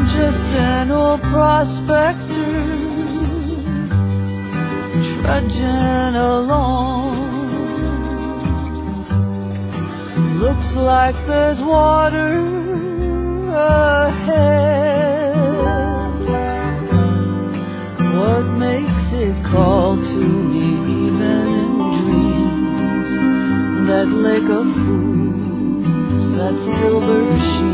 just an old prospector trudging along. Looks like there's water ahead. What makes it call to me even in dreams? That lake of fools, that silver sheen.